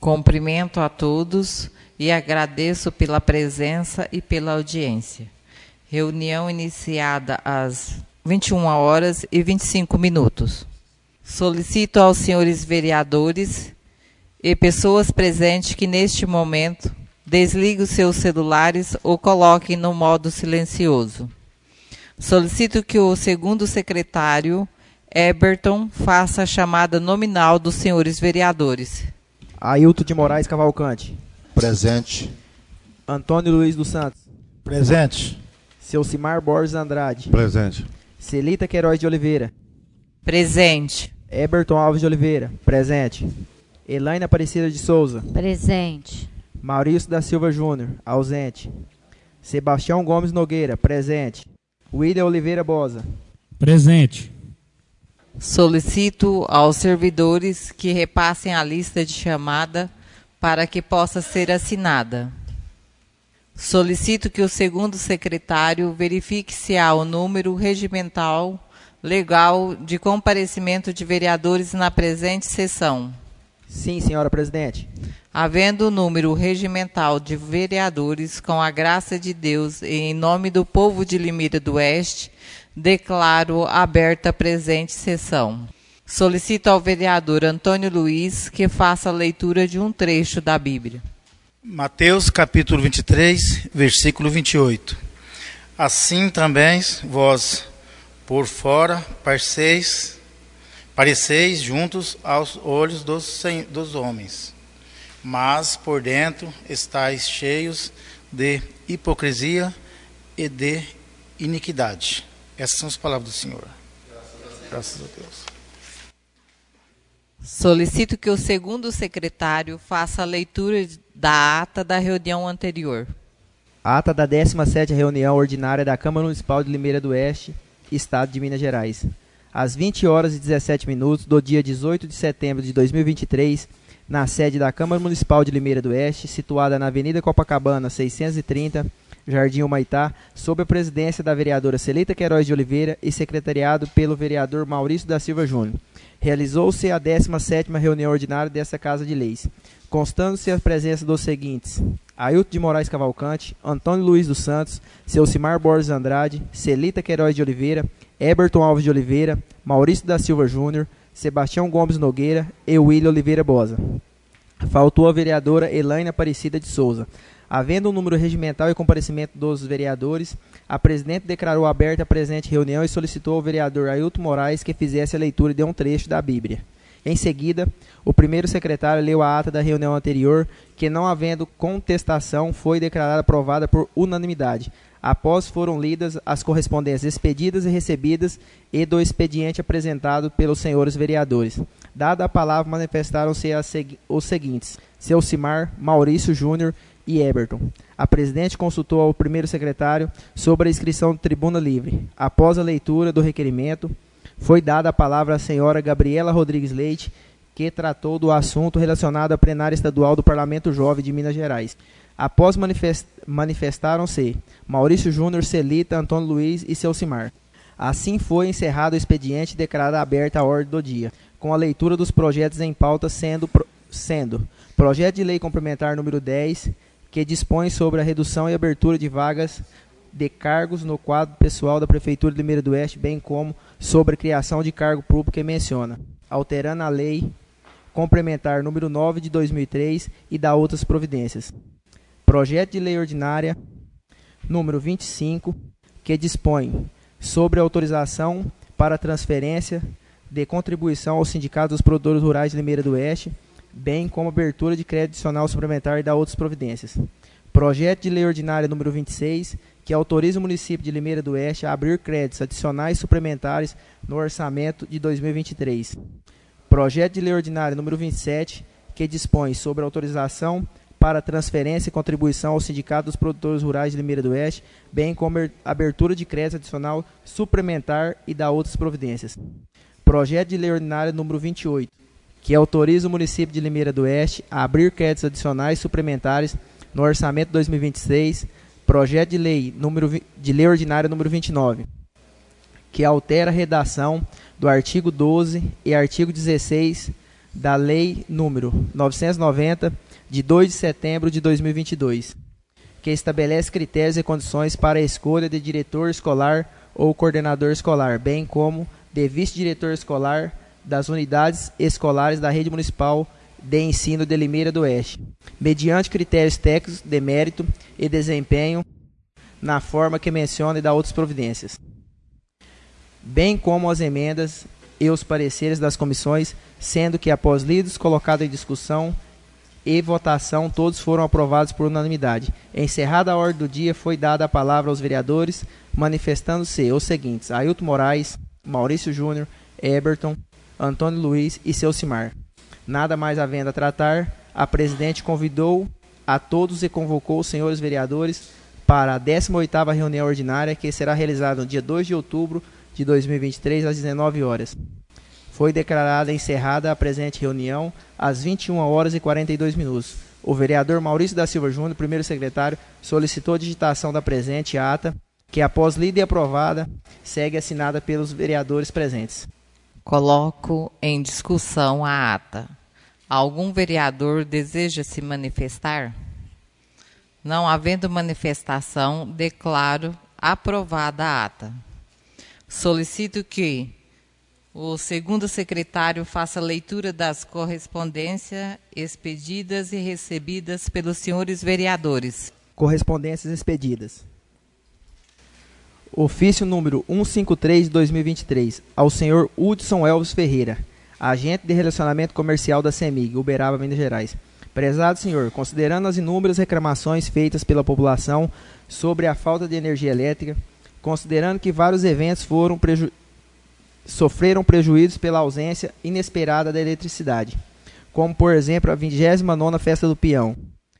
Cumprimento a todos e agradeço pela presença e pela audiência. Reunião iniciada às 21h25. Solicito aos senhores vereadores e pessoas presentes que neste momento desliguem os seus celulares ou coloquem no modo silencioso. Solicito que o segundo secretário, Eberton, faça a chamada nominal dos senhores vereadores. Ailton de Moraes Cavalcante. Presente. Antônio Luiz dos Santos. Presente. Ceucimar Borges Andrade. Presente. Celita Queiroz de Oliveira. Presente. Eberton Alves de Oliveira. Presente. Elaine Aparecida de Souza. Presente. Maurício da Silva Júnior. Ausente. Sebastião Gomes Nogueira. Presente. William Oliveira Bosa. Presente. Solicito aos servidores que repassem a lista de chamada para que possa ser assinada. Solicito que o segundo secretário verifique se há o número regimental legal de comparecimento de vereadores na presente sessão. Sim, senhora presidente. Havendo o número regimental de vereadores, com a graça de Deus e em nome do povo de Limeira do Oeste, declaro aberta a presente sessão. Solicito ao vereador Antônio Luiz que faça a leitura de um trecho da Bíblia. Mateus capítulo 23, versículo 28. Assim também vós, por fora, pareceis juntos aos olhos dos homens, mas por dentro estáis cheios de hipocrisia e de iniquidade. Essas são as palavras do Senhor. Graças a Deus. Solicito que o segundo secretário faça a leitura da ata da reunião anterior. Ata da 17ª reunião ordinária da Câmara Municipal de Limeira do Oeste, Estado de Minas Gerais. Às 20h17 do dia 18 de setembro de 2023, na sede da Câmara Municipal de Limeira do Oeste, situada na Avenida Copacabana, 630, Jardim Humaitá, sob a presidência da vereadora Celita Queiroz de Oliveira e secretariado pelo vereador Maurício da Silva Júnior. Realizou-se a 17ª reunião ordinária dessa Casa de Leis, constando-se a presença dos seguintes: Ailton de Moraes Cavalcante, Antônio Luiz dos Santos, Ceucimar Borges Andrade, Celita Queiroz de Oliveira, Eberton Alves de Oliveira, Maurício da Silva Júnior, Sebastião Gomes Nogueira e William Oliveira Bosa. Faltou a vereadora Elaine Aparecida de Souza. Havendo um número regimental e comparecimento dos vereadores, a presidente declarou aberta a presente reunião e solicitou ao vereador Ailton Moraes que fizesse a leitura de um trecho da Bíblia. Em seguida, o primeiro secretário leu a ata da reunião anterior, que, não havendo contestação, foi declarada aprovada por unanimidade. Após foram lidas as correspondências expedidas e recebidas e do expediente apresentado pelos senhores vereadores. Dada a palavra, manifestaram-se os seguintes: Ceucimar, Maurício Júnior e Eberton. A presidente consultou ao primeiro secretário sobre a inscrição do Tribuna Livre. Após a leitura do requerimento, foi dada a palavra à senhora Gabriela Rodrigues Leite, que tratou do assunto relacionado à plenária estadual do Parlamento Jovem de Minas Gerais. Após manifestaram-se Maurício Júnior, Celita, Antônio Luiz e Ceucimar. Assim foi encerrado o expediente e declarada aberta a ordem do dia, com a leitura dos projetos em pauta sendo projeto de lei complementar número 10, que dispõe sobre a redução e abertura de vagas de cargos no quadro pessoal da Prefeitura de Limeira do Oeste, bem como sobre a criação de cargo público, que menciona, alterando a lei complementar número 9 de 2003 e da outras providências. Projeto de lei ordinária número 25, que dispõe sobre a autorização para transferência de contribuição ao Sindicato dos Produtores Rurais de Limeira do Oeste, bem como abertura de crédito adicional suplementar e da outras providências. Projeto de lei ordinária número 26, que autoriza o município de Limeira do Oeste a abrir créditos adicionais suplementares no orçamento de 2023. Projeto de lei ordinária número 27, que dispõe sobre a autorização para transferência e contribuição ao Sindicato dos Produtores Rurais de Limeira do Oeste, bem como abertura de crédito adicional suplementar e da outras providências. Projeto de lei ordinária número 28, que autoriza o município de Limeira do Oeste a abrir créditos adicionais suplementares no orçamento 2026, projeto de lei ordinária número 29, que altera a redação do artigo 12 e artigo 16 da Lei número 990, de 2 de setembro de 2022, que estabelece critérios e condições para a escolha de diretor escolar ou coordenador escolar, bem como de vice-diretor escolar das unidades escolares da Rede Municipal de Ensino de Limeira do Oeste, mediante critérios técnicos de mérito e desempenho, na forma que menciona e dá outras providências, bem como as emendas e os pareceres das comissões, sendo que, após lidos, colocado em discussão e votação, todos foram aprovados por unanimidade. Encerrada a ordem do dia, foi dada a palavra aos vereadores, manifestando-se os seguintes: Ailton Moraes, Maurício Júnior, Eberton, Antônio Luiz e Ceucimar. Nada mais havendo a tratar, a presidente convidou a todos e convocou os senhores vereadores para a 18ª reunião ordinária, que será realizada no dia 2 de outubro de 2023, às 19 horas. Foi declarada encerrada a presente reunião às 21 horas e 42 minutos. O vereador Maurício da Silva Júnior, primeiro secretário, solicitou a digitação da presente ata, que, após lida e aprovada, segue assinada pelos vereadores presentes. Coloco em discussão a ata. Algum vereador deseja se manifestar? Não havendo manifestação, declaro aprovada a ata. Solicito que o segundo secretário faça leitura das correspondências expedidas e recebidas pelos senhores vereadores. Correspondências expedidas. Ofício número 153 de 2023, ao senhor Hudson Elvis Ferreira, agente de relacionamento comercial da CEMIG, Uberaba, Minas Gerais. Prezado senhor, considerando as inúmeras reclamações feitas pela população sobre a falta de energia elétrica, considerando que vários eventos sofreram prejuízos pela ausência inesperada da eletricidade, como, por exemplo, a 29ª Festa do Peão,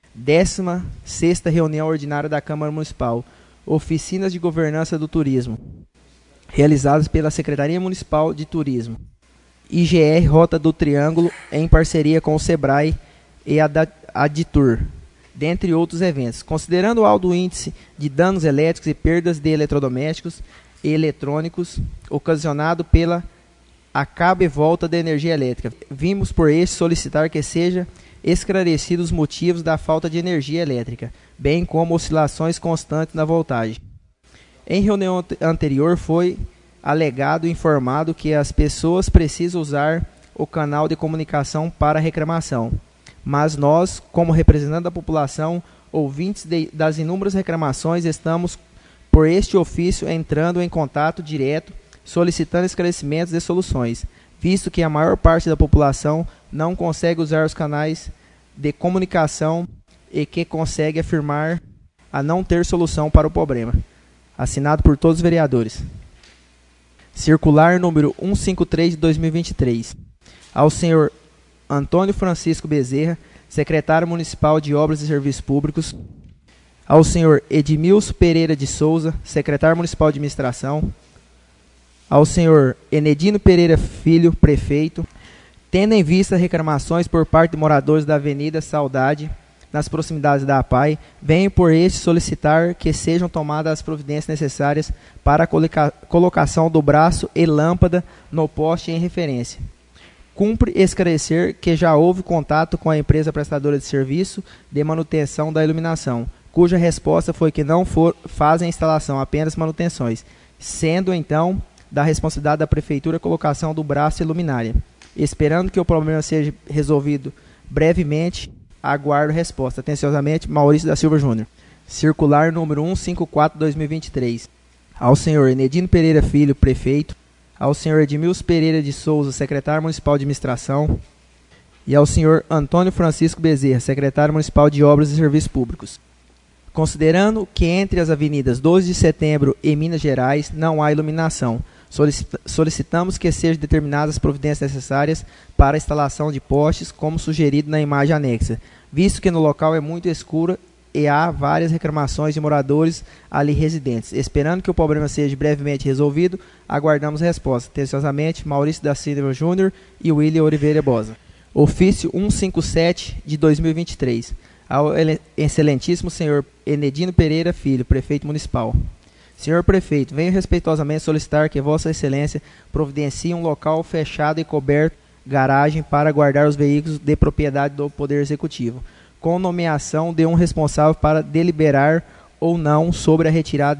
16ª Reunião Ordinária da Câmara Municipal, oficinas de governança do turismo, realizadas pela Secretaria Municipal de Turismo, IGR Rota do Triângulo, em parceria com o SEBRAE e a Aditur, dentre outros eventos. Considerando o alto índice de danos elétricos e perdas de eletrodomésticos e eletrônicos ocasionado pela acaba e volta da energia elétrica, vimos por este solicitar que seja esclarecidos os motivos da falta de energia elétrica, bem como oscilações constantes na voltagem. Em reunião anterior foi alegado e informado que as pessoas precisam usar o canal de comunicação para reclamação, mas nós, como representante da população, ouvintes das inúmeras reclamações, estamos por este ofício entrando em contato direto, solicitando esclarecimentos e soluções, visto que a maior parte da população não consegue usar os canais de comunicação e que consegue afirmar a não ter solução para o problema. Assinado por todos os vereadores. Circular número 153 de 2023. Ao senhor Antônio Francisco Bezerra, secretário municipal de Obras e Serviços Públicos. Ao senhor Edmilson Pereira de Souza, secretário municipal de Administração. Ao senhor Enedino Pereira Filho, prefeito. Tendo em vista reclamações por parte de moradores da Avenida Saudade, nas proximidades da APAI, venho por este solicitar que sejam tomadas as providências necessárias para a colocação do braço e lâmpada no poste em referência. Cumpre esclarecer que já houve contato com a empresa prestadora de serviço de manutenção da iluminação, cuja resposta foi que não fazem a instalação, apenas manutenções, sendo então da responsabilidade da Prefeitura a colocação do braço e luminária. Esperando que o problema seja resolvido brevemente, aguardo resposta. Atenciosamente, Maurício da Silva Júnior. Circular número 154/2023. Ao senhor Enedino Pereira Filho, prefeito. Ao senhor Edmilson Pereira de Souza, secretário municipal de Administração. E ao senhor Antônio Francisco Bezerra, secretário municipal de Obras e Serviços Públicos. Considerando que entre as avenidas 12 de Setembro e Minas Gerais não há iluminação, solicitamos que sejam determinadas as providências necessárias para a instalação de postes, como sugerido na imagem anexa, visto que no local é muito escuro e há várias reclamações de moradores ali residentes. Esperando que o problema seja brevemente resolvido, aguardamos a resposta. Atenciosamente, Maurício da Silva Júnior e William Oliveira Bosa. Ofício 157 de 2023. Ao excelentíssimo senhor Enedino Pereira Filho, prefeito municipal. Senhor prefeito, venho respeitosamente solicitar que Vossa Excelência providencie um local fechado e coberto garagem para guardar os veículos de propriedade do Poder Executivo, com nomeação de um responsável para deliberar ou não sobre a retirada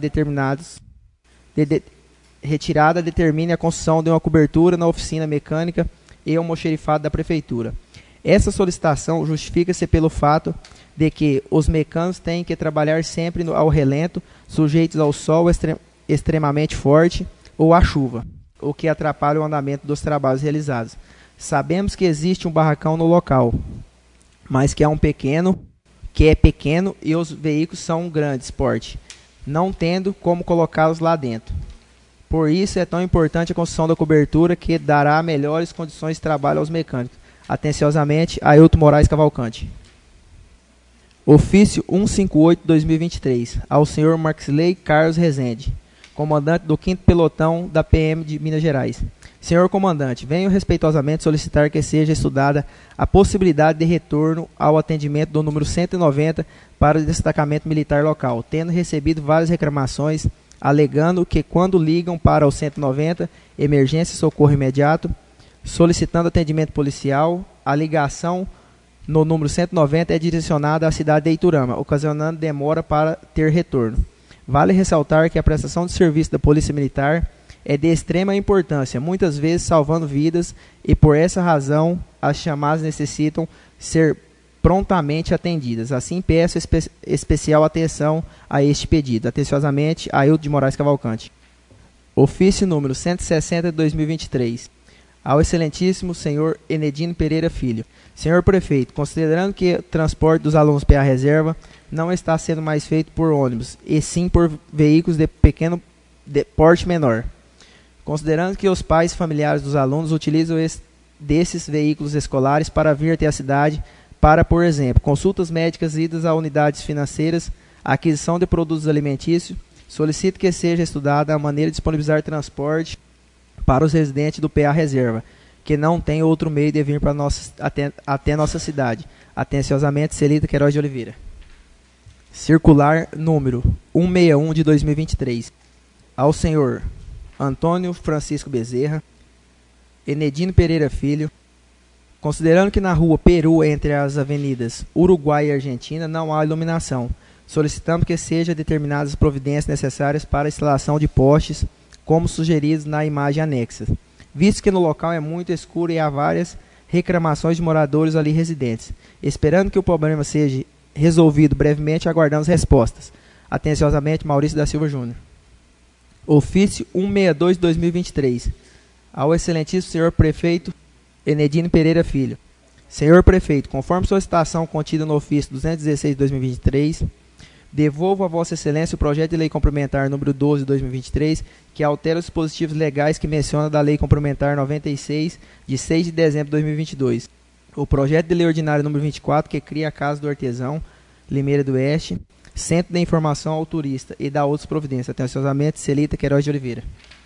retirada determine a construção de uma cobertura na oficina mecânica e almoxerifado da Prefeitura. Essa solicitação justifica-se pelo fato de que os mecânicos têm que trabalhar sempre ao relento, sujeitos ao sol extremamente forte ou à chuva, o que atrapalha o andamento dos trabalhos realizados. Sabemos que existe um barracão no local, mas que é pequeno e os veículos são grandes porte, não tendo como colocá-los lá dentro. Por isso é tão importante a construção da cobertura que dará melhores condições de trabalho aos mecânicos. Atenciosamente, Ailton Moraes Cavalcante. Ofício 158/2023, ao senhor Marxley Carlos Rezende, comandante do 5º Pelotão da PM de Minas Gerais. Senhor comandante, venho respeitosamente solicitar que seja estudada a possibilidade de retorno ao atendimento do número 190 para o destacamento militar local, tendo recebido várias reclamações, alegando que quando ligam para o 190, emergência e socorro imediato, solicitando atendimento policial, a ligação no número 190 é direcionada à cidade de Iturama, ocasionando demora para ter retorno. Vale ressaltar que a prestação de serviço da Polícia Militar é de extrema importância, muitas vezes salvando vidas, e por essa razão as chamadas necessitam ser prontamente atendidas. Assim peço especial atenção a este pedido. Atenciosamente, Ailton de Moraes Cavalcante. Ofício número 160 de 2023. Ao excelentíssimo senhor Enedino Pereira Filho. Senhor Prefeito, considerando que o transporte dos alunos PA Reserva não está sendo mais feito por ônibus, e sim por veículos de pequeno porte menor, considerando que os pais e familiares dos alunos utilizam desses veículos escolares para vir até a cidade para, por exemplo, consultas médicas, idas a unidades financeiras, aquisição de produtos alimentícios, solicito que seja estudada a maneira de disponibilizar transporte para os residentes do PA Reserva, que não tem outro meio de vir para até nossa cidade. Atenciosamente, Celita Queiroz de Oliveira. Circular número 161 de 2023. Ao senhor Antônio Francisco Bezerra, Enedino Pereira Filho, considerando que na rua Peru, entre as avenidas Uruguai e Argentina, não há iluminação, solicitamos que sejam determinadas as providências necessárias para a instalação de postes, como sugeridos na imagem anexa, visto que no local é muito escuro e há várias reclamações de moradores ali residentes. Esperando que o problema seja resolvido brevemente, aguardamos respostas. Atenciosamente, Maurício da Silva Júnior. Ofício 162 de 2023. Ao excelentíssimo senhor prefeito Enedino Pereira Filho. Senhor prefeito, conforme solicitação contida no ofício 216 de 2023, devolvo a Vossa Excelência o projeto de lei complementar número 12 de 2023, que altera os dispositivos legais que menciona da lei complementar 96, de 6 de dezembro de 2022. O projeto de lei ordinária número 24, que cria a Casa do Artesão, Limeira do Oeste, Centro de Informação ao Turista e dá outras providências. Atenciosamente, Celita Queiroz de Oliveira.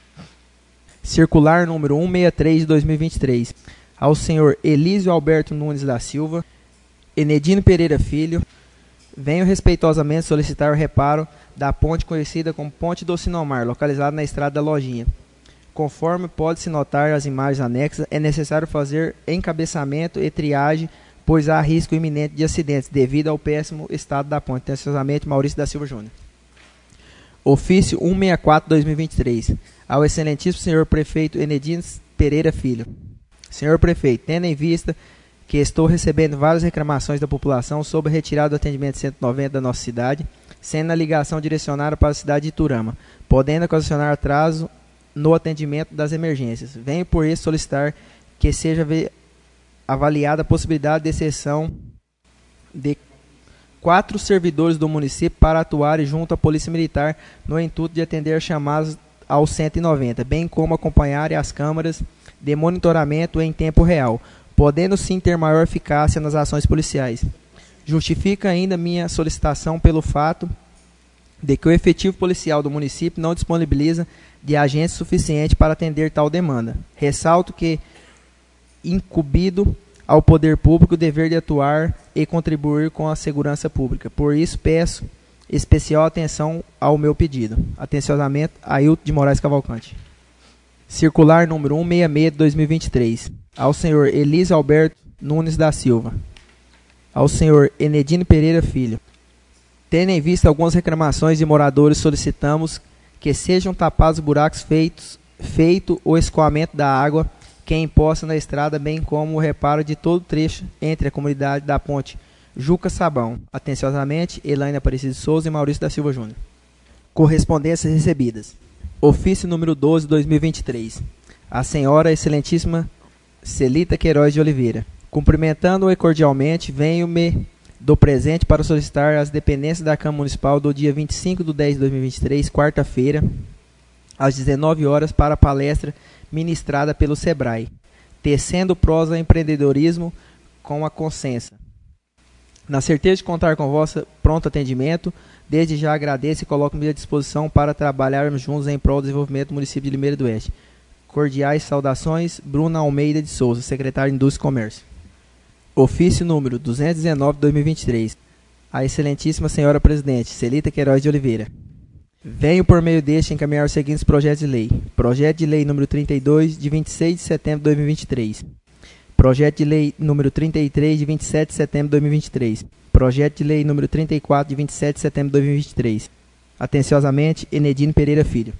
Circular número 163 de 2023. Ao senhor Elísio Alberto Nunes da Silva, Enedino Pereira Filho, venho respeitosamente solicitar o reparo da ponte conhecida como Ponte do Sinomar, localizada na Estrada da Lojinha. Conforme pode-se notar as imagens anexas, é necessário fazer encabeçamento e triagem, pois há risco iminente de acidentes devido ao péssimo estado da ponte. Atenciosamente, Maurício da Silva Júnior. Ofício 164/2023. Ao excelentíssimo senhor prefeito Enedino Pereira Filho. Senhor prefeito, tendo em vista que estou recebendo várias reclamações da população sobre a retirada do atendimento 190 da nossa cidade, sendo a ligação direcionada para a cidade de Iturama, podendo ocasionar atraso no atendimento das emergências. Venho por isso solicitar que seja avaliada a possibilidade de cessão de 4 servidores do município para atuarem junto à Polícia Militar no intuito de atender chamadas ao 190, bem como acompanharem as câmaras de monitoramento em tempo real, podendo sim ter maior eficácia nas ações policiais. Justifica ainda minha solicitação pelo fato de que o efetivo policial do município não disponibiliza de agentes suficiente para atender tal demanda. Ressalto que incumbido ao poder público o dever de atuar e contribuir com a segurança pública. Por isso, peço especial atenção ao meu pedido. Atenciosamente, Ailton de Moraes Cavalcante. Circular número 166 de 2023. ao senhor Elísio Alberto Nunes da Silva, ao senhor Enedino Pereira Filho. Tendo em vista algumas reclamações de moradores, solicitamos que sejam tapados buracos feito o escoamento da água que é imposta na estrada, bem como o reparo de todo o trecho entre a comunidade da ponte Juca Sabão. Atenciosamente, Elaine Aparecido Souza e Maurício da Silva Júnior. Correspondências recebidas. Ofício número 12, 2023. A senhora excelentíssima Celita Queiroz de Oliveira. Cumprimentando-o cordialmente, venho-me do presente para solicitar as dependências da Câmara Municipal do dia 25 de 10 de 2023, quarta-feira, às 19 horas, para a palestra ministrada pelo SEBRAE, tecendo prosa empreendedorismo com a consciência. Na certeza de contar com vosso pronto atendimento, desde já agradeço e coloco-me à disposição para trabalharmos juntos em prol do desenvolvimento do município de Limeira do Oeste. Cordiais saudações, Bruna Almeida de Souza, secretário de Indústria e Comércio. Ofício número 219/2023. A excelentíssima senhora presidente, Celita Queiroz de Oliveira. Venho por meio deste encaminhar os seguintes projetos de lei. Projeto de lei número 32, de 26 de setembro de 2023. Projeto de lei número 33, de 27 de setembro de 2023. Projeto de lei número 34, de 27 de setembro de 2023. Atenciosamente, Enedino Pereira Filho.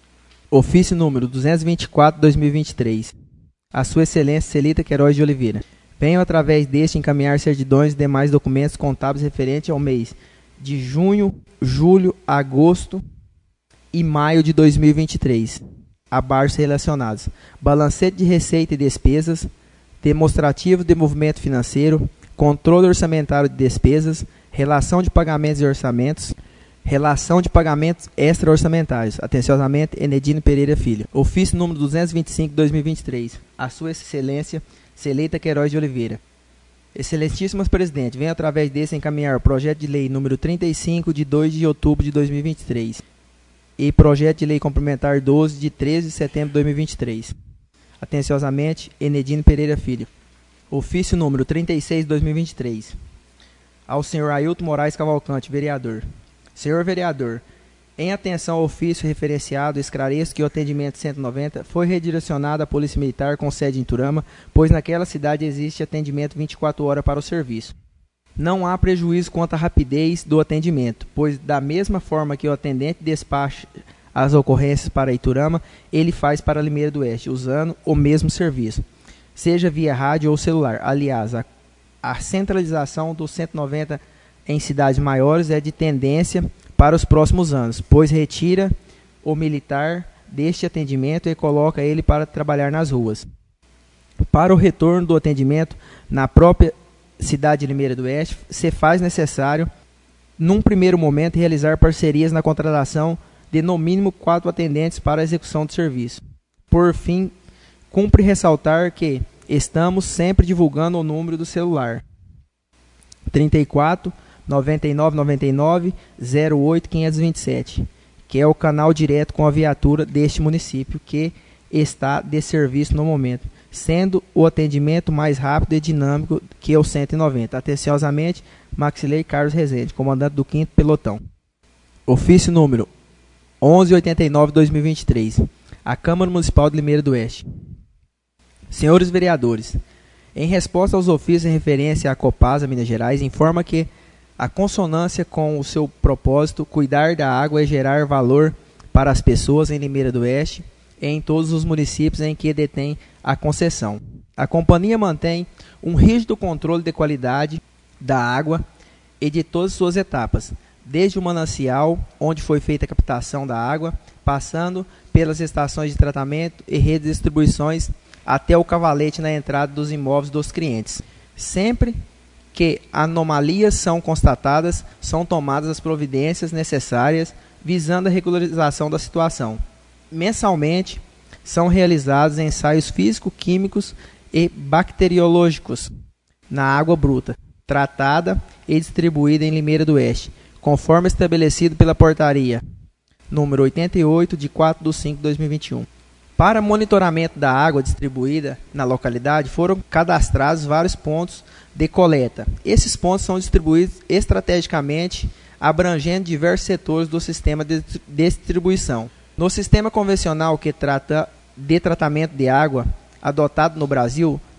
Ofício número 224, 2023. A sua excelência Celita Queiroz de Oliveira. Venho através deste encaminhar certidões e demais documentos contábeis referentes ao mês de junho, julho, agosto e maio de 2023, abaixo relacionados: balancete de receita e despesas, demonstrativo de movimento financeiro, controle orçamentário de despesas, relação de pagamentos e orçamentos, relação de pagamentos extra-orçamentários. Atenciosamente, Enedino Pereira Filho. Ofício número 225/2023. A sua excelência Celita Queiroz de Oliveira. Excelentíssimas presidente, venho através desse encaminhar o projeto de lei número 35, de 2 de outubro de 2023 e projeto de lei complementar 12, de 13 de setembro de 2023. Atenciosamente, Enedino Pereira Filho. Ofício número 36 de 2023. Ao senhor Ailton Moraes Cavalcante, vereador. Senhor vereador, em atenção ao ofício referenciado, esclareço que o atendimento 190 foi redirecionado à Polícia Militar com sede em Turama, pois naquela cidade existe atendimento 24 horas para o serviço. Não há prejuízo quanto à rapidez do atendimento, pois da mesma forma que o atendente despacha as ocorrências para Iturama, ele faz para Limeira do Oeste, usando o mesmo serviço, seja via rádio ou celular. Aliás, a centralização do 190 em cidades maiores é de tendência para os próximos anos, pois retira o militar deste atendimento e coloca ele para trabalhar nas ruas. Para o retorno do atendimento na própria cidade de Limeira do Oeste, se faz necessário, num primeiro momento, realizar parcerias na contratação de no mínimo 4 atendentes para a execução do serviço. Por fim, cumpre ressaltar que estamos sempre divulgando o número do celular 34 99 99 08 527, que é o canal direto com a viatura deste município que está de serviço no momento, sendo o atendimento mais rápido e dinâmico que o 190. Atenciosamente, Maxilei Carlos Rezende, comandante do 5º Pelotão. Ofício número 1189/2023. A Câmara Municipal de Limeira do Oeste. Senhores vereadores, em resposta aos ofícios em referência à Copasa Minas Gerais, informa que a consonância com o seu propósito, cuidar da água e gerar valor para as pessoas em Limeira do Oeste e em todos os municípios em que detém a concessão. A companhia mantém um rígido controle de qualidade da água e de todas suas etapas, desde o manancial, onde foi feita a captação da água, passando pelas estações de tratamento e redes de distribuições até o cavalete na entrada dos imóveis dos clientes. Sempre que anomalias são constatadas, são tomadas as providências necessárias visando a regularização da situação. Mensalmente, são realizados ensaios físico-químicos e bacteriológicos na água bruta, tratada e distribuída em Limeira do Oeste, conforme estabelecido pela portaria número 88, de 4/5/2021. Para monitoramento da água distribuída na localidade, foram cadastrados vários pontos de coleta. Esses pontos são distribuídos estrategicamente, abrangendo diversos setores do sistema de distribuição. No sistema convencional que trata de tratamento de água, adotado no Brasil,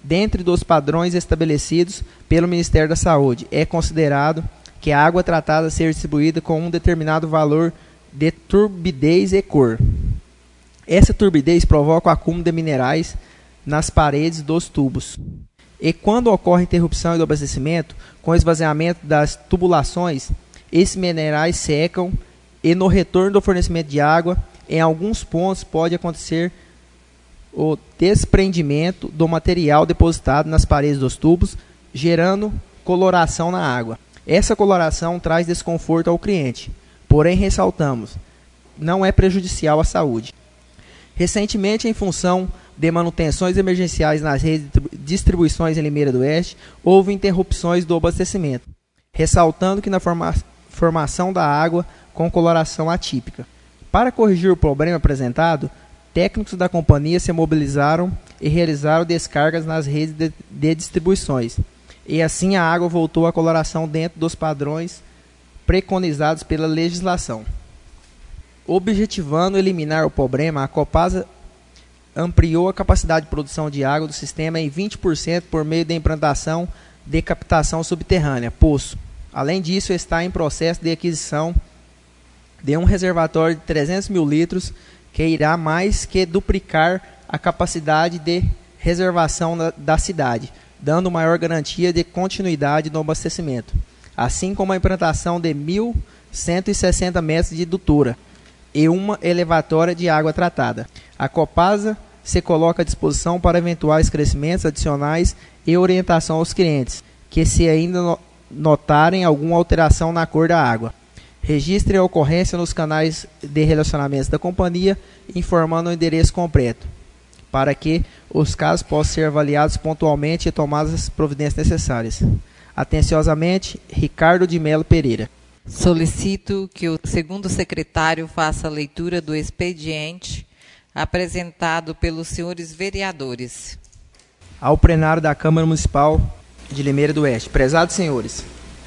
Dentre dos padrões estabelecidos pelo Ministério da Saúde, é considerado que a água tratada seja distribuída com um determinado valor de turbidez e cor. Essa turbidez provoca o acúmulo de minerais nas paredes dos tubos. E quando ocorre interrupção do abastecimento, com esvaziamento das tubulações, esses minerais secam e no retorno do fornecimento de água, em alguns pontos pode acontecer o desprendimento do material depositado nas paredes dos tubos, gerando coloração na água. Essa coloração traz desconforto ao cliente, porém ressaltamos, não é prejudicial à saúde. Recentemente, em função de manutenções emergenciais nas redes de distribuições em Limeira do Oeste, houve interrupções do abastecimento, ressaltando que na formação da água com coloração atípica. Para corrigir o problema apresentado, técnicos da companhia se mobilizaram e realizaram descargas nas redes de distribuições, e assim a água voltou à coloração dentro dos padrões preconizados pela legislação. Objetivando eliminar o problema, a Copasa ampliou a capacidade de produção de água do sistema em 20% por meio da implantação de captação subterrânea, poço. Além disso, está em processo de aquisição de um reservatório de 300 mil litros que irá mais que duplicar a capacidade de reservação da cidade, dando maior garantia de continuidade no abastecimento, assim como a implantação de 1.160 metros de dutora e uma elevatória de água tratada. A Copasa se coloca à disposição para eventuais crescimentos adicionais e orientação aos clientes, que se ainda notarem alguma alteração na cor da água, registrem a ocorrência nos canais de relacionamentos da companhia, informando o endereço completo, para que os casos possam ser avaliados pontualmente e tomadas as providências necessárias. Atenciosamente, Ricardo de Melo Pereira. Solicito que o segundo secretário faça a leitura do expediente apresentado pelos senhores vereadores. Ao plenário da Câmara Municipal de Limeira do Oeste. Prezados senhores,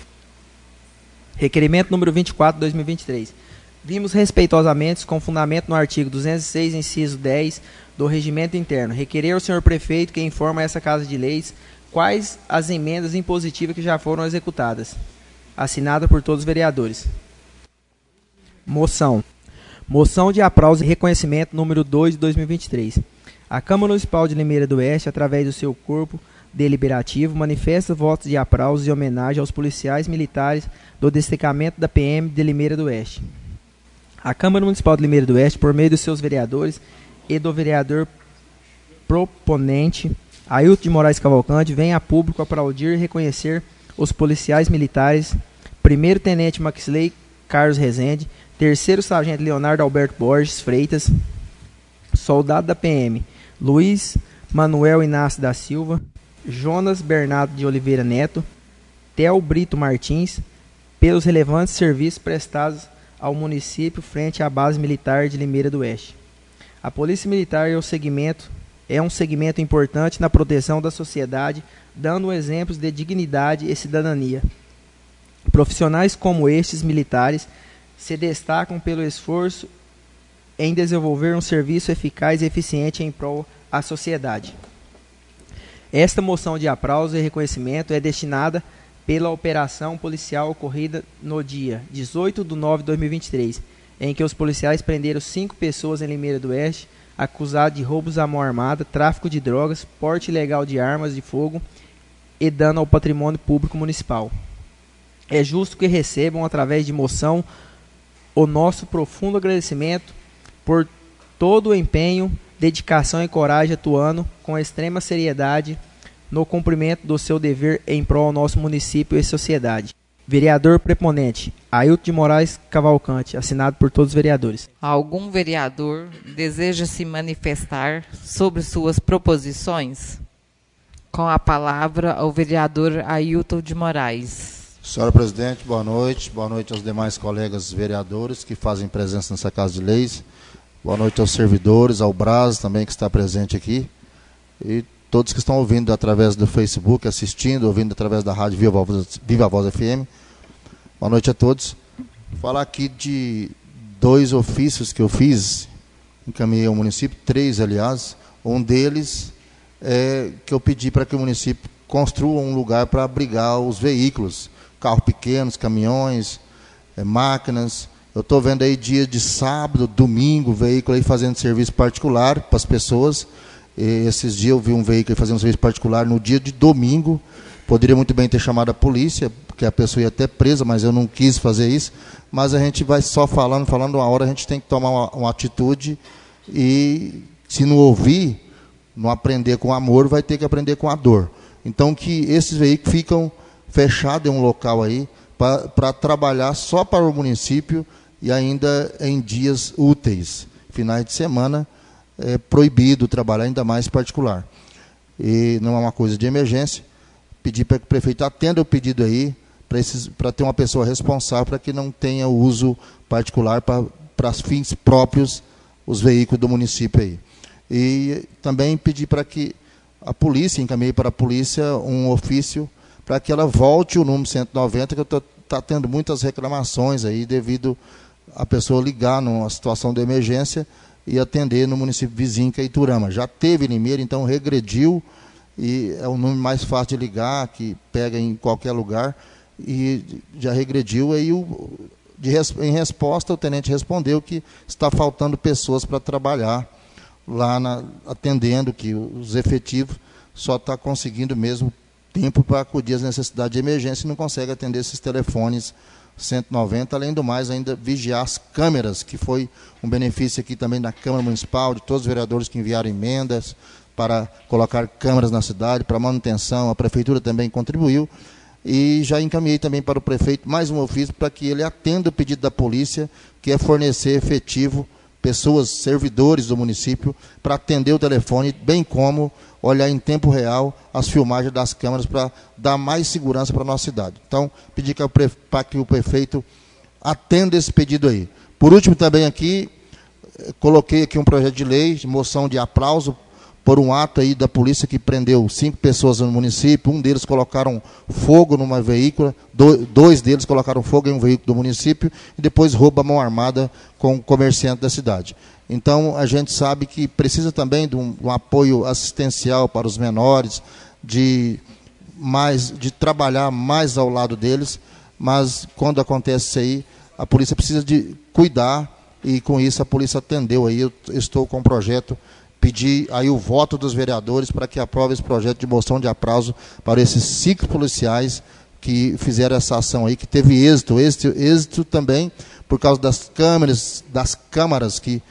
requerimento número 24 de 2023. Vimos respeitosamente, com fundamento no artigo 206, inciso 10 do Regimento Interno, requerer ao senhor prefeito que informe a essa Casa de Leis quais as emendas impositivas que já foram executadas. Assinada por todos os vereadores. Moção. Moção de aplauso e reconhecimento número 2 de 2023. A Câmara Municipal de Limeira do Oeste, através do seu corpo deliberativo, manifesta votos de aplauso e homenagem aos policiais militares do destacamento da PM de Limeira do Oeste. A Câmara Municipal de Limeira do Oeste, por meio dos seus vereadores e do vereador proponente, Ailton de Moraes Cavalcante, vem a público aplaudir e reconhecer os policiais militares, primeiro tenente Maxley Carlos Rezende, terceiro sargento Leonardo Alberto Borges Freitas, soldado da PM Luiz Manuel Inácio da Silva, Jonas Bernardo de Oliveira Neto, Theo Brito Martins, pelos relevantes serviços prestados ao município frente à base militar de Limeira do Oeste. A Polícia Militar é um segmento importante na proteção da sociedade, dando exemplos de dignidade e cidadania. Profissionais como estes militares se destacam pelo esforço em desenvolver um serviço eficaz e eficiente em prol à sociedade. Esta moção de aplauso e reconhecimento é destinada pela operação policial ocorrida no dia 18 de nove de 2023, em que os policiais prenderam 5 pessoas em Limeira do Oeste, acusadas de roubos à mão armada, tráfico de drogas, porte ilegal de armas de fogo e dano ao patrimônio público municipal. É justo que recebam, através de moção, o nosso profundo agradecimento por todo o empenho, dedicação e coragem, atuando com extrema seriedade no cumprimento do seu dever em prol ao nosso município e sociedade. Vereador preponente, Ailton de Moraes Cavalcante, assinado por todos os vereadores. Algum vereador deseja se manifestar sobre suas proposições? Com a palavra, o vereador Ailton de Moraes. Senhora Presidente, boa noite. Boa noite aos demais colegas vereadores que fazem presença nessa Casa de Leis. Boa noite aos servidores, ao Braz também que está presente aqui. E todos que estão ouvindo através do Facebook, assistindo, ouvindo através da rádio Viva Voz FM. Boa noite a todos. Vou falar aqui de 2 ofícios que eu fiz, encaminhei ao município, 3 aliás. Um deles que eu pedi para que o município construa um lugar para abrigar os veículos, carros pequenos, caminhões, máquinas. Eu estou vendo aí dia de sábado, domingo, veículo aí fazendo serviço particular para as pessoas. Esses dias eu vi um veículo fazendo serviço particular no dia de domingo. Poderia muito bem ter chamado a polícia, porque a pessoa ia até presa, mas eu não quis fazer isso. Mas a gente vai só falando, uma hora a gente tem que tomar uma atitude e, se não ouvir, não aprender com amor, vai ter que aprender com a dor. Então, que esses veículos ficam fechados em um local aí, para trabalhar só para o município e ainda em dias úteis. Finais de semana é proibido trabalhar, ainda mais particular. E não é uma coisa de emergência. Pedir para que o prefeito atenda o pedido aí, para ter uma pessoa responsável, para que não tenha uso particular para fins próprios os veículos do município aí. E também pedir para que a polícia, encaminhe para a polícia um ofício para que ela volte o número 190, que está tendo muitas reclamações aí, devido a pessoa ligar numa situação de emergência e atender no município vizinho, que é Iturama. Já teve Limeira, então regrediu, e é o número mais fácil de ligar, que pega em qualquer lugar, e já regrediu. Aí, em resposta, o tenente respondeu que está faltando pessoas para trabalhar lá atendendo, que os efetivos só está conseguindo mesmo tempo para acudir às necessidades de emergência e não consegue atender esses telefones 190, além do mais, ainda vigiar as câmeras, que foi um benefício aqui também da Câmara Municipal, de todos os vereadores que enviaram emendas para colocar câmeras na cidade, para manutenção. A Prefeitura também contribuiu, e já encaminhei também para o prefeito mais um ofício para que ele atenda o pedido da polícia, que é fornecer efetivo, pessoas, servidores do município, para atender o telefone, bem como olhar em tempo real as filmagens das câmeras para dar mais segurança para a nossa cidade. Então, pedir para que o prefeito atenda esse pedido aí. Por último, também aqui, coloquei aqui um projeto de lei, de moção de aplauso, por um ato aí da polícia que prendeu 5 pessoas no município. Um deles colocaram fogo numa veícula, dois deles colocaram fogo em um veículo do município e depois rouba a mão armada com o comerciante da cidade. Então, a gente sabe que precisa também de um apoio assistencial para os menores, de trabalhar mais ao lado deles, mas quando acontece isso aí, a polícia precisa de cuidar, e com isso a polícia atendeu aí. Eu estou com um projeto, pedi aí o voto dos vereadores para que aprove esse projeto de moção de aplauso para esses 5 policiais que fizeram essa ação aí, que teve êxito também por causa das câmeras que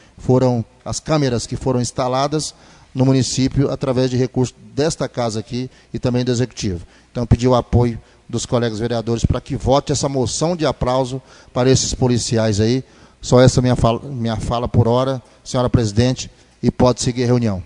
foram instaladas no município através de recursos desta casa aqui e também do Executivo. Então, pedi o apoio dos colegas vereadores para que vote essa moção de aplauso para esses policiais aí. Só essa minha fala por hora, senhora presidente, e pode seguir a reunião.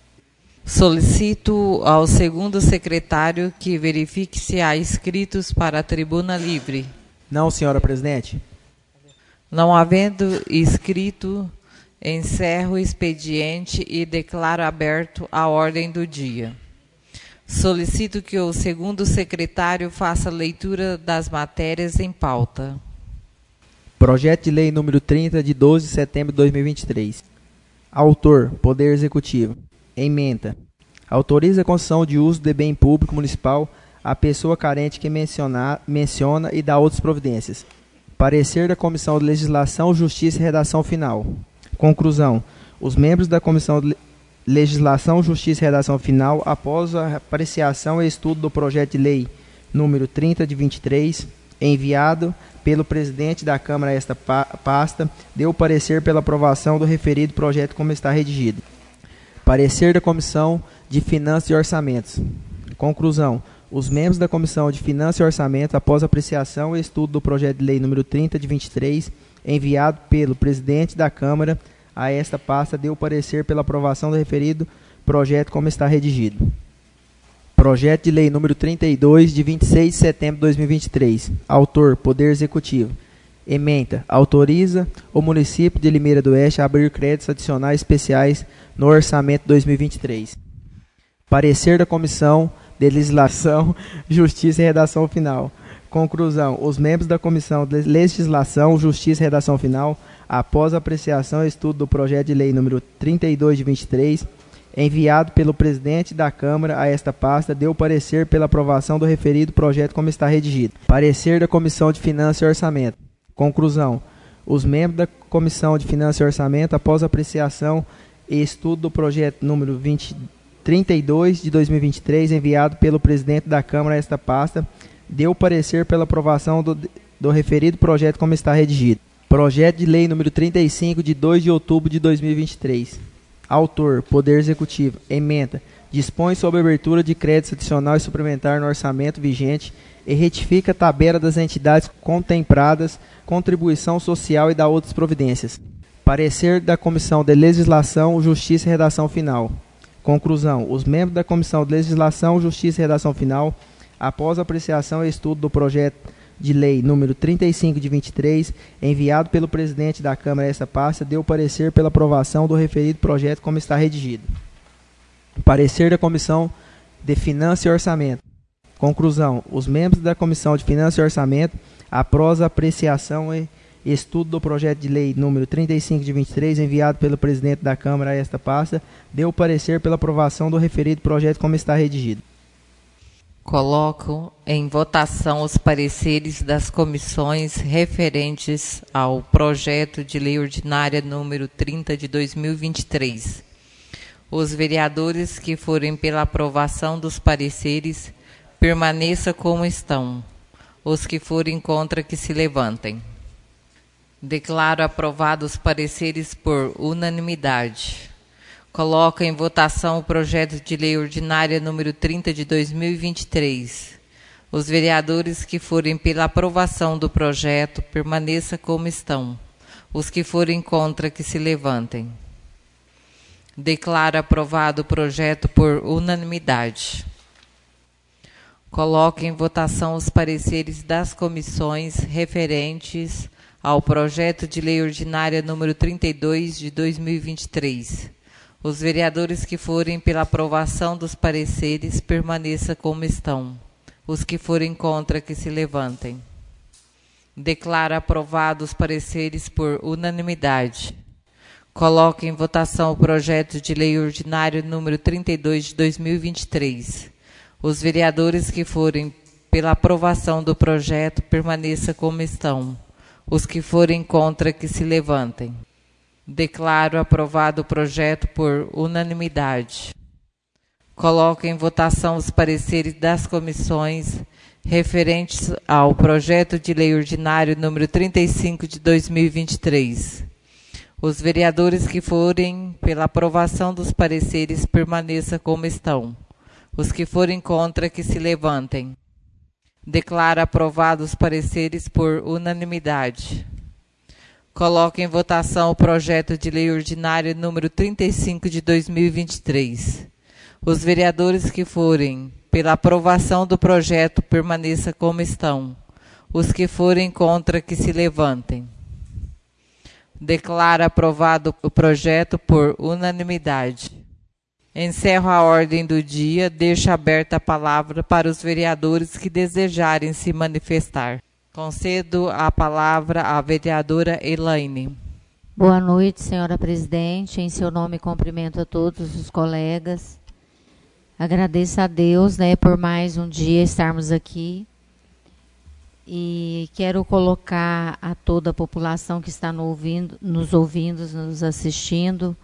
Solicito ao segundo secretário que verifique se há inscritos para a tribuna livre. Não, senhora presidente. Não havendo inscrito, encerro o expediente e declaro aberto a ordem do dia. Solicito que o segundo secretário faça leitura das matérias em pauta. Projeto de lei número 30, de 12 de setembro de 2023. Autor, Poder Executivo. Ementa. Autoriza a concessão de uso de bem público municipal à pessoa carente que menciona e dá outras providências. Parecer da Comissão de Legislação, Justiça e Redação Final. Conclusão. Os membros da Comissão de Legislação, Justiça e Redação Final, após a apreciação e estudo do projeto de lei número 30 de 23, enviado pelo presidente da Câmara a esta pasta, deu parecer pela aprovação do referido projeto como está redigido. Parecer da Comissão de Finanças e Orçamentos. Conclusão. Os membros da Comissão de Finanças e Orçamento, após apreciação e estudo do projeto de lei número 30 de 23, enviado pelo presidente da Câmara a esta pasta, deu parecer pela aprovação do referido projeto como está redigido. Projeto de lei número 32, de 26 de setembro de 2023. Autor, Poder Executivo. Ementa. Autoriza o município de Limeira do Oeste a abrir créditos adicionais especiais no orçamento 2023. Parecer da Comissão de Legislação, Justiça e Redação Final. Conclusão. Os membros da Comissão de Legislação, Justiça e Redação Final, após a apreciação e estudo do projeto de lei número 32 de 23, enviado pelo presidente da Câmara a esta pasta, deu parecer pela aprovação do referido projeto como está redigido. Parecer da Comissão de Finanças e Orçamento. Conclusão. Os membros da Comissão de Finanças e Orçamento, após apreciação e estudo do projeto número 2032 de 2023, enviado pelo presidente da Câmara a esta pasta, deu parecer pela aprovação do referido projeto como está redigido. Projeto de Lei número 35, de 2 de outubro de 2023. Autor, Poder Executivo. Ementa. Dispõe sobre a abertura de crédito adicional e suplementar no orçamento vigente e retifica a tabela das entidades contempladas, contribuição social e da outras providências. Parecer da Comissão de Legislação, Justiça e Redação Final. Conclusão. Os membros da Comissão de Legislação, Justiça e Redação Final, após apreciação e estudo do projeto de lei número 35 de 23, enviado pelo presidente da Câmara a esta pasta, deu parecer pela aprovação do referido projeto como está redigido. Parecer da Comissão de Finanças e Orçamento. Conclusão. Os membros da Comissão de Finanças e Orçamento, após a apreciação e estudo do projeto de lei número 35 de 23, enviado pelo presidente da Câmara a esta pasta, deu parecer pela aprovação do referido projeto como está redigido. Coloco em votação os pareceres das comissões referentes ao projeto de lei ordinária número 30 de 2023. Os vereadores que forem pela aprovação dos pareceres, permaneça como estão. Os que forem contra, que se levantem. Declaro aprovados os pareceres por unanimidade. Coloco em votação o projeto de lei ordinária número 30 de 2023. Os vereadores que forem pela aprovação do projeto, permaneça como estão. Os que forem contra, que se levantem. Declaro aprovado o projeto por unanimidade. Coloco em votação os pareceres das comissões referentes ao projeto de lei ordinária número 32 de 2023. Os vereadores que forem pela aprovação dos pareceres, permaneça como estão. Os que forem contra, que se levantem. Declaro aprovados os pareceres por unanimidade. Coloco em votação o projeto de lei ordinário número 32 de 2023. Os vereadores que forem pela aprovação do projeto, permaneça como estão. Os que forem contra, que se levantem. Declaro aprovado o projeto por unanimidade. Coloco em votação os pareceres das comissões referentes ao projeto de lei ordinário número 35 de 2023. Os vereadores que forem pela aprovação dos pareceres, permaneça como estão. Os que forem contra, que se levantem. Declaro aprovados os pareceres por unanimidade. Coloco em votação o projeto de lei ordinário número 35 de 2023. Os vereadores que forem pela aprovação do projeto, permaneça como estão. Os que forem contra, que se levantem. Declaro aprovado o projeto por unanimidade. Encerro a ordem do dia, deixo aberta a palavra para os vereadores que desejarem se manifestar. Concedo a palavra à vereadora Elaine. Boa noite, senhora presidente. Em seu nome, cumprimento a todos os colegas. Agradeço a Deus, por mais um dia estarmos aqui. E quero colocar a toda a população que está nos ouvindo, nos assistindo,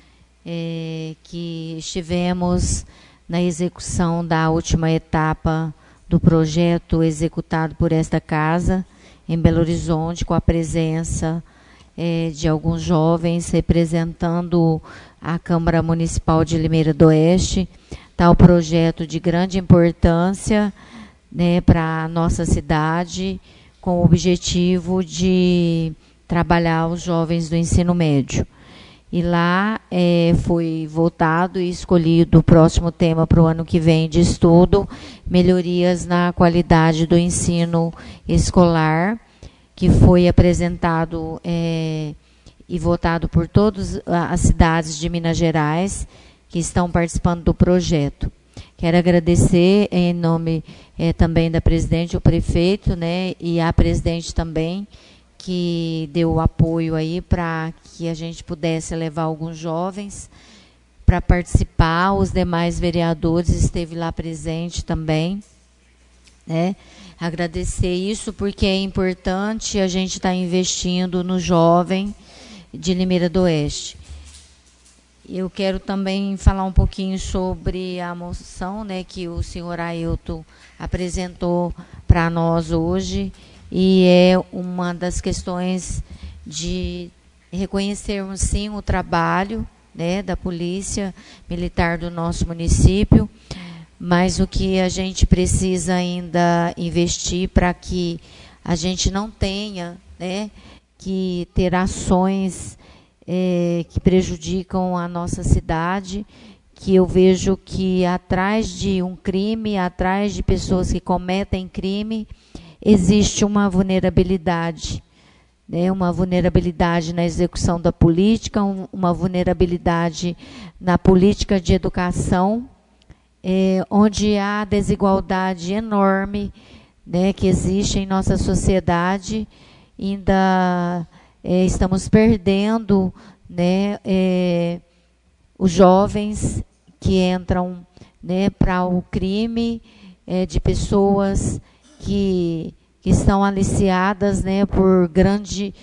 que estivemos na execução da última etapa do projeto executado por esta casa, em Belo Horizonte, com a presença de alguns jovens representando a Câmara Municipal de Limeira do Oeste. Tal projeto de grande importância para a nossa cidade, com o objetivo de trabalhar os jovens do ensino médio. E lá foi votado e escolhido o próximo tema para o ano que vem de estudo, melhorias na qualidade do ensino escolar, que foi apresentado e votado por todas as cidades de Minas Gerais que estão participando do projeto. Quero agradecer em nome também da presidente, o prefeito, e a presidente também, que deu o apoio aí para que a gente pudesse levar alguns jovens para participar, os demais vereadores esteve lá presente também, né? Agradecer isso porque é importante a gente estar investindo no jovem de Limeira do Oeste. Eu quero também falar um pouquinho sobre a moção, né, que o senhor Ailton apresentou para nós hoje, e é uma das questões de reconhecermos sim o trabalho, né, da Polícia Militar do nosso município, mas o que a gente precisa ainda investir para que a gente não tenha, né, que ter ações que prejudicam a nossa cidade, que eu vejo que atrás de um crime, atrás de pessoas que cometem crime, existe uma vulnerabilidade, né? Uma vulnerabilidade na execução da política, uma vulnerabilidade na política de educação, onde há desigualdade enorme, né, que existe em nossa sociedade. Ainda estamos perdendo, né, os jovens que entram, né, para o crime, de pessoas que estão aliciadas, né, por grandes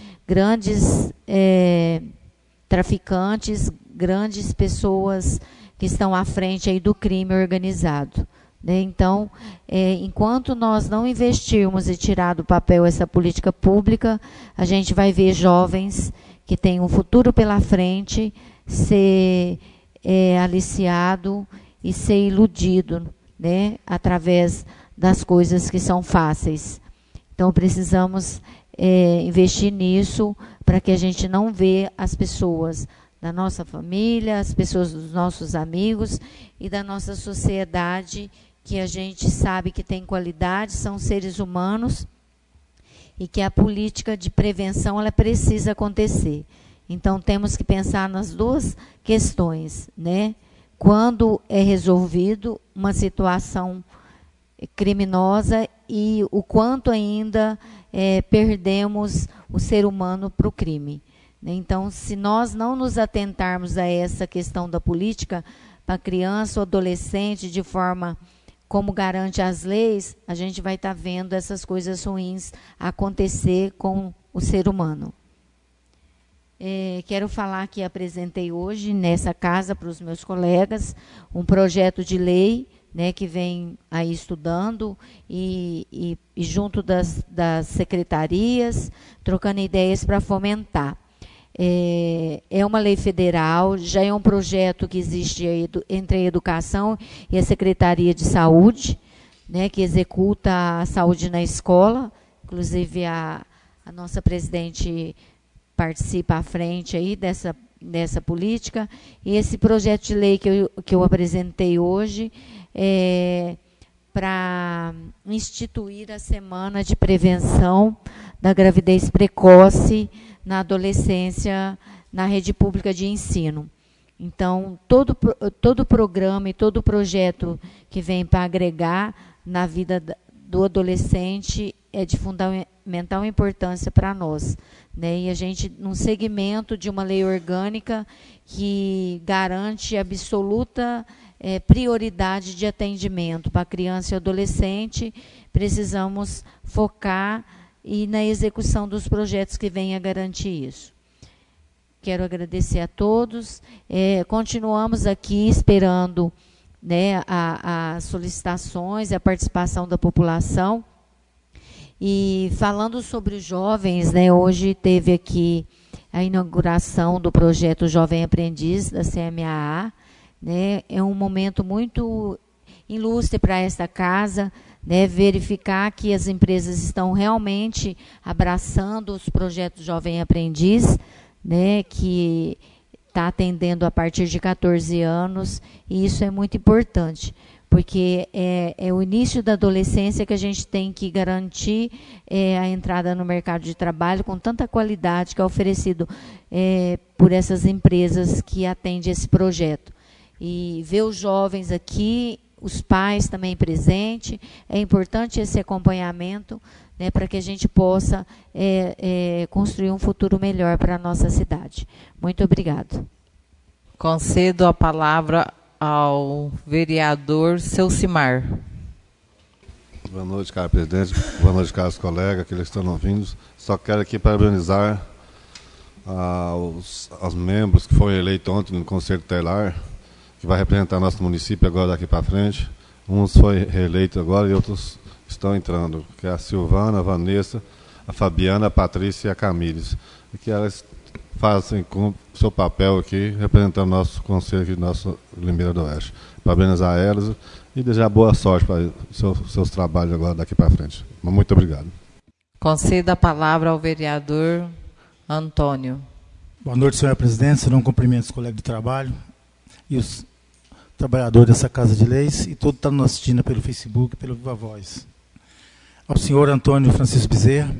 traficantes, grandes pessoas que estão à frente aí do crime organizado, né? Então, enquanto nós não investirmos e tirar do papel essa política pública, a gente vai ver jovens que têm um futuro pela frente ser aliciado e ser iludido, né, através das coisas que são fáceis. Então, precisamos investir nisso para que a gente não vê as pessoas da nossa família, as pessoas dos nossos amigos e da nossa sociedade, que a gente sabe que tem qualidade, são seres humanos, e que a política de prevenção ela precisa acontecer. Então, temos que pensar nas duas questões, né? Quando é resolvido uma situação criminosa e o quanto ainda perdemos o ser humano para o crime. Então, se nós não nos atentarmos a essa questão da política para criança ou adolescente de forma como garante as leis, a gente vai estar vendo essas coisas ruins acontecer com o ser humano. Quero falar que apresentei hoje nessa casa para os meus colegas um projeto de lei, né, que vem aí estudando e junto das secretarias, trocando ideias para fomentar. É uma lei federal, já é um projeto que existe aí entre a educação e a Secretaria de Saúde, né, que executa a saúde na escola. Inclusive a nossa presidente participa à frente aí dessa política. E esse projeto de lei que eu apresentei hoje para instituir a Semana de Prevenção da Gravidez Precoce na adolescência na rede pública de ensino. Então, todo programa e todo projeto que vem para agregar na vida do adolescente é de fundamental importância para nós, né? E a gente, num segmento de uma lei orgânica que garante absoluta prioridade de atendimento para criança e adolescente, precisamos focar e na execução dos projetos que venham a garantir isso. Quero agradecer a todos. Continuamos aqui esperando, né, as solicitações e a participação da população. E falando sobre os jovens, né, hoje teve aqui a inauguração do projeto Jovem Aprendiz da CMAA, né? É um momento muito ilustre para esta casa, né, verificar que as empresas estão realmente abraçando os projetos Jovem Aprendiz, né, que está atendendo a partir de 14 anos, e isso é muito importante, porque é o início da adolescência que a gente tem que garantir a entrada no mercado de trabalho com tanta qualidade que é oferecido por essas empresas que atendem esse projeto. E ver os jovens aqui, os pais também presentes, é importante esse acompanhamento, né, para que a gente possa construir um futuro melhor para a nossa cidade. Muito obrigado. Concedo a palavra ao vereador Ceucimar. Boa noite, cara presidente. Boa noite, caros colegas, aqueles que estão ouvindo. Só quero aqui parabenizar aos membros que foram eleitos ontem no Conselho Tutelar, que vai representar nosso município agora daqui para frente. Uns foram reeleitos agora e outros estão entrando, que é a Silvana, a Vanessa, a Fabiana, a Patrícia e a Camires. E que elas façam com o seu papel aqui, representando nosso conselho aqui, nosso Limeira do Oeste. Parabenizar elas e desejar boa sorte para os seus trabalhos agora daqui para frente. Muito obrigado. Concedo a palavra ao vereador Antônio. Boa noite, senhora presidente. Serão cumprimentos os colegas de trabalho e os trabalhadores dessa Casa de Leis e todos que estão nos assistindo pelo Facebook e pelo Viva Voz. Ao senhor Antônio Francisco Bezerra,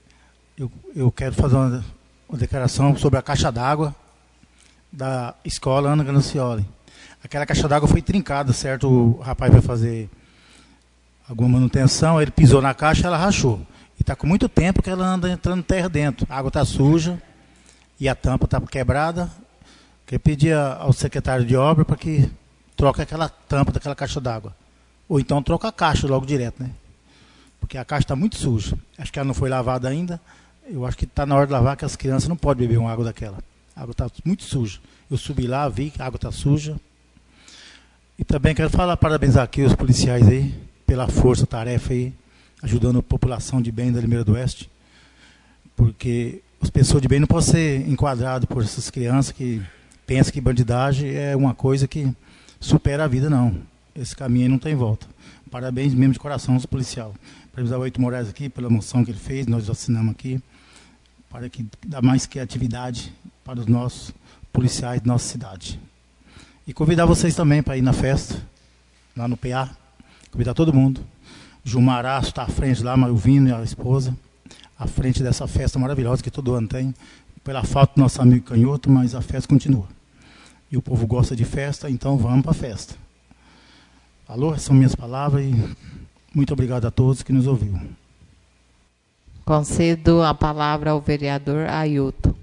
eu quero fazer uma declaração sobre a caixa d'água da escola Ana Ganancioli. Aquela caixa d'água foi trincada, certo? O rapaz vai fazer alguma manutenção, ele pisou na caixa e ela rachou. E está com muito tempo que ela anda entrando terra dentro. A água está suja e a tampa está quebrada. Queria pedir ao secretário de obra para que troque aquela tampa daquela caixa d'água. Ou então troca a caixa logo direto, né? Porque a caixa está muito suja. Acho que ela não foi lavada ainda. Eu acho que está na hora de lavar, que as crianças não podem beber uma água daquela. A água está muito suja. Eu subi lá, vi que a água está suja. E também quero parabenizar aqui os policiais aí, pela força-tarefa aí, ajudando a população de bem da Limeira do Oeste. Porque as pessoas de bem não podem ser enquadradas por essas crianças que pensam que bandidagem é uma coisa que supera a vida, não. Esse caminho aí não tem volta. Parabéns mesmo de coração aos policiais. Parabenizar o Eito Moraes aqui pela moção que ele fez, nós assinamos aqui, para que dá mais criatividade para os nossos policiais da nossa cidade. E convidar vocês também para ir na festa, lá no PA, convidar todo mundo. Gilmaraço está à frente lá, Malvino e a esposa, à frente dessa festa maravilhosa que todo ano tem, pela falta do nosso amigo Canhoto, mas a festa continua. E o povo gosta de festa, então vamos para a festa. Alô, essas são minhas palavras e muito obrigado a todos que nos ouviram. Concedo a palavra ao vereador Ailton.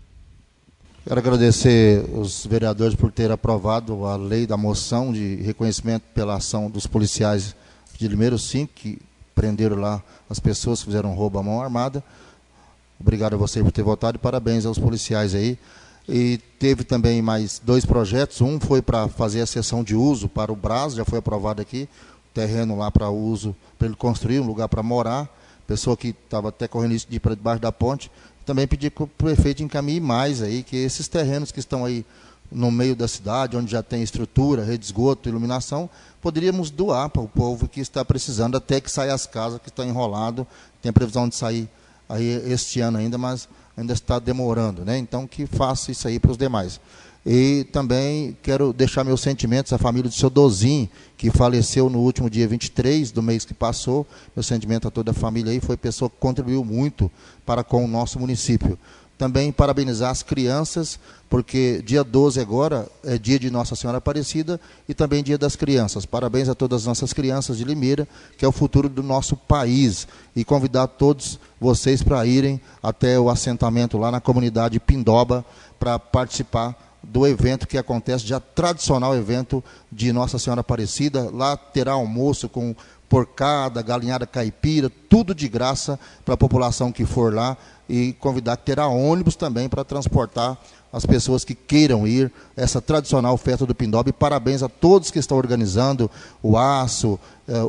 Quero agradecer os vereadores por terem aprovado a lei da moção de reconhecimento pela ação dos policiais de Limeira 5, que prenderam lá as pessoas que fizeram roubo à mão armada. Obrigado a você por ter votado e parabéns aos policiais aí. E teve também mais 2 projetos. Um foi para fazer a cessão de uso para o Brás, já foi aprovado aqui, terreno lá para uso, para ele construir um lugar para morar. Pessoa que estava até correndo risco de ir para debaixo da ponte. Também pedi que o prefeito encaminhe mais aí, que esses terrenos que estão aí no meio da cidade, onde já tem estrutura, rede de esgoto, iluminação, poderíamos doar para o povo que está precisando, até que saia as casas que estão enroladas. Tem previsão de sair aí este ano ainda, mas ainda está demorando, né? Então que faça isso aí para os demais. E também quero deixar meus sentimentos à família do seu Dozinho, que faleceu no último dia 23 do mês que passou. Meu sentimento a toda a família aí, foi pessoa que contribuiu muito para com o nosso município. Também parabenizar as crianças, porque dia 12 agora é dia de Nossa Senhora Aparecida e também dia das crianças. Parabéns a todas as nossas crianças de Limeira, que é o futuro do nosso país. E convidar todos vocês para irem até o assentamento lá na comunidade Pindoba para participar do evento que acontece, já tradicional evento de Nossa Senhora Aparecida. Lá terá almoço com porcada, galinhada caipira, tudo de graça para a população que for lá, e convidar que terá ônibus também para transportar as pessoas que queiram ir essa tradicional festa do Pindoba. E parabéns a todos que estão organizando, o Aço,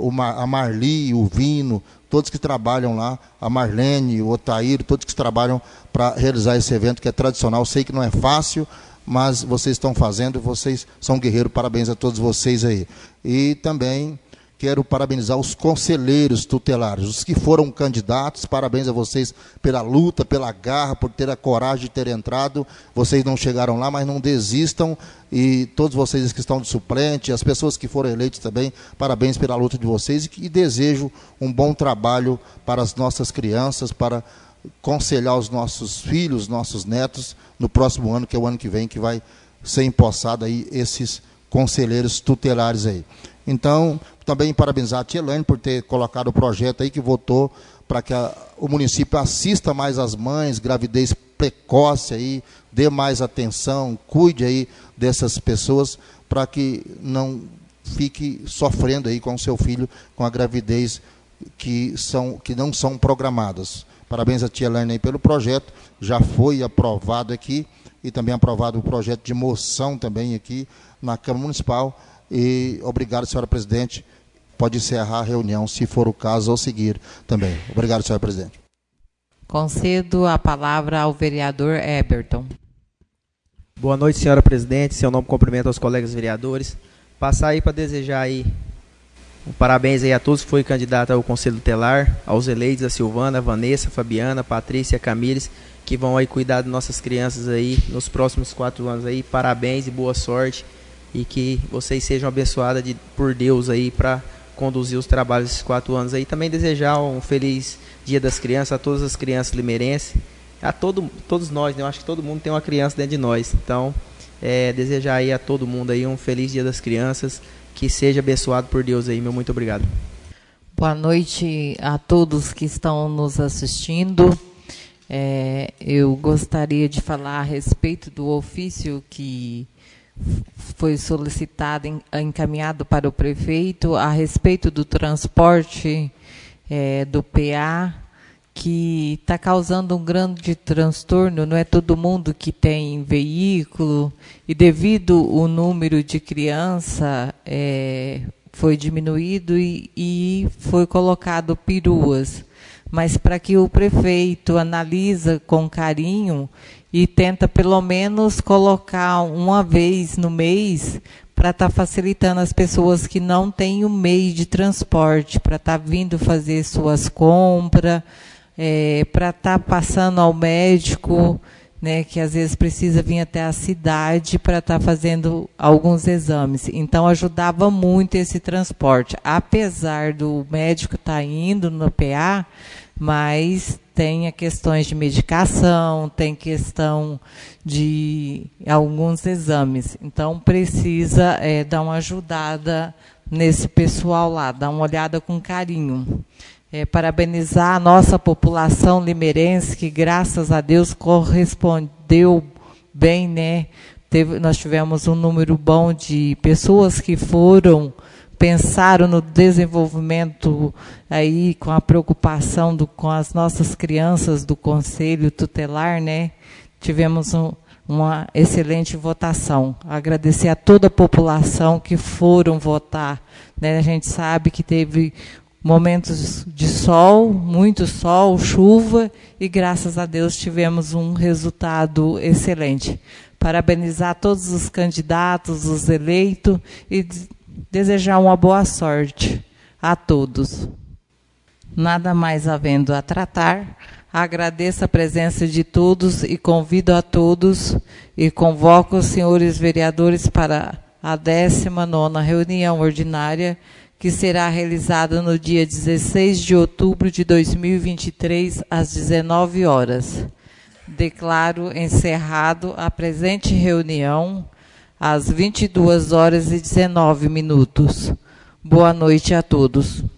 a Marli, o Vino, todos que trabalham lá, a Marlene, o Otair, todos que trabalham para realizar esse evento que é tradicional. Sei que não é fácil, mas vocês estão fazendo, vocês são guerreiros, parabéns a todos vocês aí. E também quero parabenizar os conselheiros tutelares, os que foram candidatos, parabéns a vocês pela luta, pela garra, por ter a coragem de ter entrado. Vocês não chegaram lá, mas não desistam, e todos vocês que estão de suplente, as pessoas que foram eleitas também, parabéns pela luta de vocês, e desejo um bom trabalho para as nossas crianças, para aconselhar os nossos filhos, nossos netos, no próximo ano, que é o ano que vem, que vai ser empossado aí esses conselheiros tutelares aí. Então, também parabenizar a tia Elaine por ter colocado o projeto aí, que votou para que o município assista mais as mães, gravidez precoce aí, dê mais atenção, cuide aí dessas pessoas para que não fique sofrendo aí com o seu filho com a gravidez que não são programadas. Parabéns a tia Lerna aí pelo projeto, já foi aprovado aqui e também aprovado o projeto de moção também aqui na Câmara Municipal. E obrigado, senhora presidente. Pode encerrar a reunião, se for o caso, ou seguir também. Obrigado, senhora presidente. Concedo a palavra ao vereador Eberton. Boa noite, senhora presidente. Seu nome cumprimento aos colegas vereadores. Passar aí para desejar aí um parabéns aí a todos que foi candidato ao Conselho Tutelar, aos eleitos, a Silvana, a Vanessa, a Fabiana, a Patrícia, a Camires, que vão aí cuidar de nossas crianças aí nos próximos 4 anos aí. Parabéns e boa sorte, e que vocês sejam abençoadas por Deus aí para conduzir os trabalhos desses 4 anos aí. Também desejar um feliz Dia das Crianças a todas as crianças limeirenses, a todos nós, né? Eu acho que todo mundo tem uma criança dentro de nós. Então, desejar aí a todo mundo aí um feliz Dia das Crianças, que seja abençoado por Deus aí, meu muito obrigado. Boa noite a todos que estão nos assistindo. Eu gostaria de falar a respeito do ofício que foi solicitado, encaminhado para o prefeito, a respeito do transporte do PA, que está causando um grande transtorno. Não é todo mundo que tem veículo, e devido o número de criança foi diminuído e foi colocado peruas. Mas para que o prefeito analisa com carinho e tenta pelo menos colocar uma vez no mês para estar facilitando as pessoas que não têm o meio de transporte, para estar vindo fazer suas compras, para estar passando ao médico, né, que às vezes precisa vir até a cidade para estar fazendo alguns exames. Então, ajudava muito esse transporte. Apesar do médico estar indo no PA, mas tem questões de medicação, tem questão de alguns exames. Então, precisa dar uma ajudada nesse pessoal lá, dar uma olhada com carinho. Parabenizar a nossa população limeirense, que graças a Deus correspondeu bem, né? Nós tivemos um número bom de pessoas que pensaram no desenvolvimento aí, com a preocupação com as nossas crianças do Conselho Tutelar, né? Tivemos uma excelente votação. Agradecer a toda a população que foram votar, né? A gente sabe que teve momentos de sol, muito sol, chuva, e graças a Deus tivemos um resultado excelente. Parabenizar todos os candidatos, os eleitos, e desejar uma boa sorte a todos. Nada mais havendo a tratar, agradeço a presença de todos e convido a todos e convoco os senhores vereadores para a 19ª reunião ordinária, que será realizada no dia 16 de outubro de 2023, às 19 horas. Declaro encerrado a presente reunião às 22h19. Boa noite a todos.